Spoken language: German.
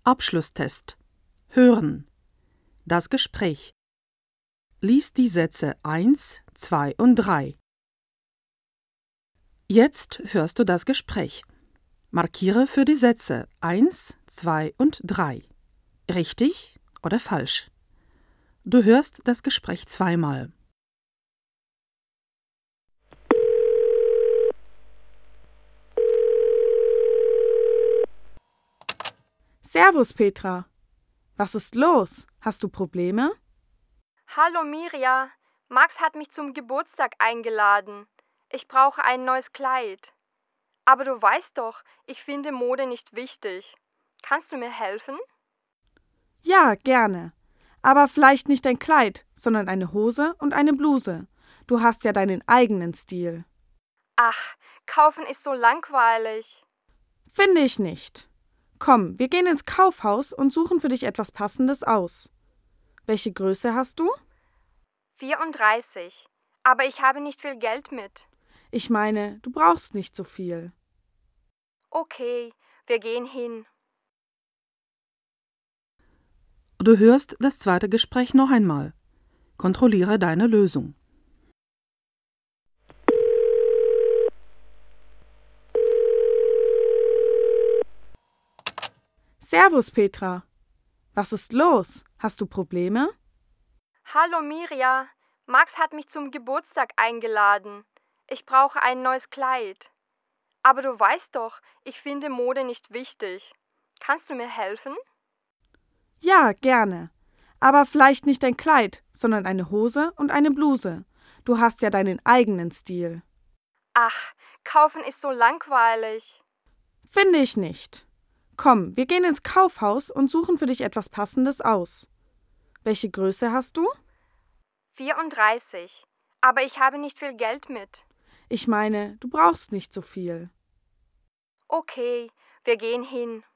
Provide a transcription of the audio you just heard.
Abschlusstest. Hören. Das Gespräch. Lies die Sätze 1, 2 und 3. Jetzt hörst du das Gespräch. Markiere für die Sätze 1, 2 und 3. Richtig oder falsch? Du hörst das Gespräch zweimal. Servus, Petra. Was ist los? Hast du Probleme? Hallo Mirja, Max hat mich zum Geburtstag eingeladen. Ich brauche ein neues Kleid. Aber du weißt doch, ich finde Mode nicht wichtig. Kannst du mir helfen? Ja, gerne. Aber vielleicht nicht ein Kleid, sondern eine Hose und eine Bluse. Du hast ja deinen eigenen Stil. Ach, kaufen ist so langweilig. Finde ich nicht. Komm, wir gehen ins Kaufhaus und suchen für dich etwas Passendes aus. Welche Größe hast du? 34. Aber ich habe nicht viel Geld mit. Ich meine, du brauchst nicht so viel. Okay, wir gehen hin. Du hörst das zweite Gespräch noch einmal. Kontrolliere deine Lösung. Servus, Petra. Was ist los? Hast du Probleme? Hallo Mirja, Max hat mich zum Geburtstag eingeladen. Ich brauche ein neues Kleid. Aber du weißt doch, ich finde Mode nicht wichtig. Kannst du mir helfen? Ja, gerne. Aber vielleicht nicht ein Kleid, sondern eine Hose und eine Bluse. Du hast ja deinen eigenen Stil. Ach, kaufen ist so langweilig. Finde ich nicht. Komm, wir gehen ins Kaufhaus und suchen für dich etwas Passendes aus. Welche Größe hast du? 34. Aber ich habe nicht viel Geld mit. Ich meine, du brauchst nicht so viel. Okay, wir gehen hin.